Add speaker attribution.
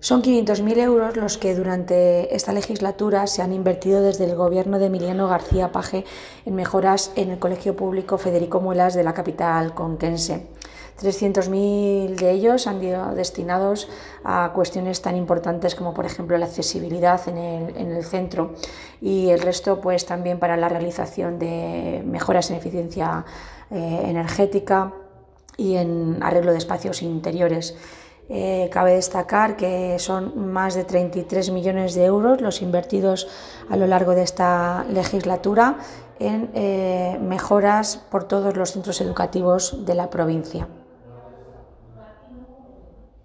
Speaker 1: Son 500.000 euros los que durante esta legislatura se han invertido desde el gobierno de Emiliano García Paje en mejoras en el Colegio Público Federico Muelas de la capital conquense. 300.000 de ellos han ido destinados a cuestiones tan importantes como, por ejemplo, la accesibilidad en el centro, y el resto pues también para la realización de mejoras en eficiencia energética y en arreglo de espacios interiores. Cabe destacar que son más de 33 millones de euros los invertidos a lo largo de esta legislatura en mejoras por todos los centros educativos de la provincia.